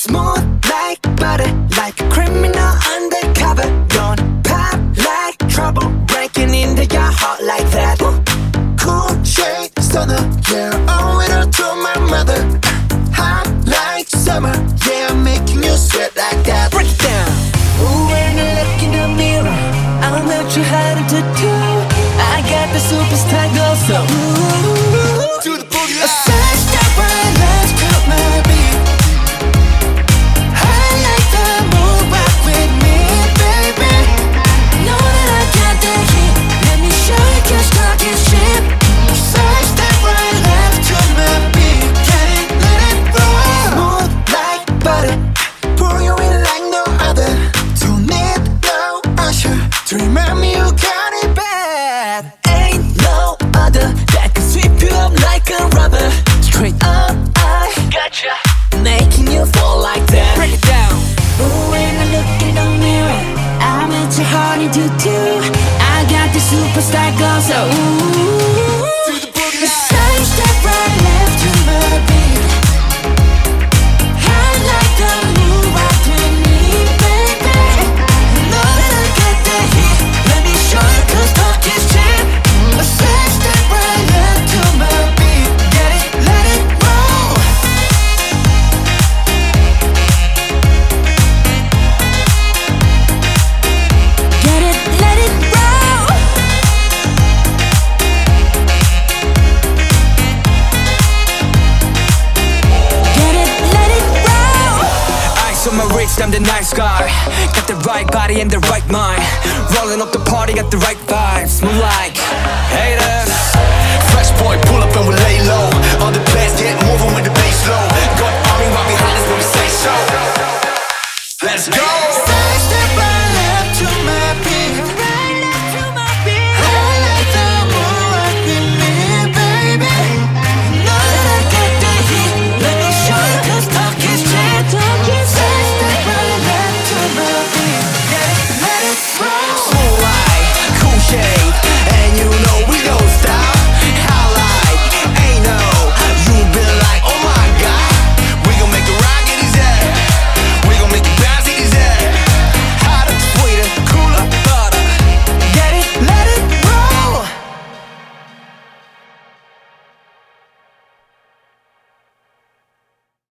Smooth like butter, like a criminal undercover. Don't pop like trouble, breaking into your heart like that. Cool shade stunner, yeah, owe it all to my mother. Hot like summer, yeah, I'm making you sweat like that. Break it down. Ooh, when I look in the mirror, I'm not too hard to do. I got the superstar glow, so ooh, To the boogie line. a fast step right, let's cut my beat. I like the move, rock with me, baby. Know that I got the heat, let me show you just talk your shit. Fast step right, left to my beat. Get it, let it roll. Smooth like butter, pour you in like no other. Don't need no usher to remind me you got it bad. Ain't no other that can sweep you up like a rubber. Straight up, I gotcha, making you fall like that. Break it down. Ooh, when I look in the mirror, I'm into honey to do. I got the superstar glow, so ooh, To the boogie line. side step right, left to my beat. I like the move, rock with me, baby. Know that I got the heat, let me show you 'cause talk is cheap. A fast step right, left to my beat. Get it, let it roll. Get it, let it roll. Get it, let it roll. Ice on my wrist, I'm the nice guy. Got the right body and the right mind. Rolling up the party, got the right vibes. Move like haters. Fresh boy, pull up and we lay low. All the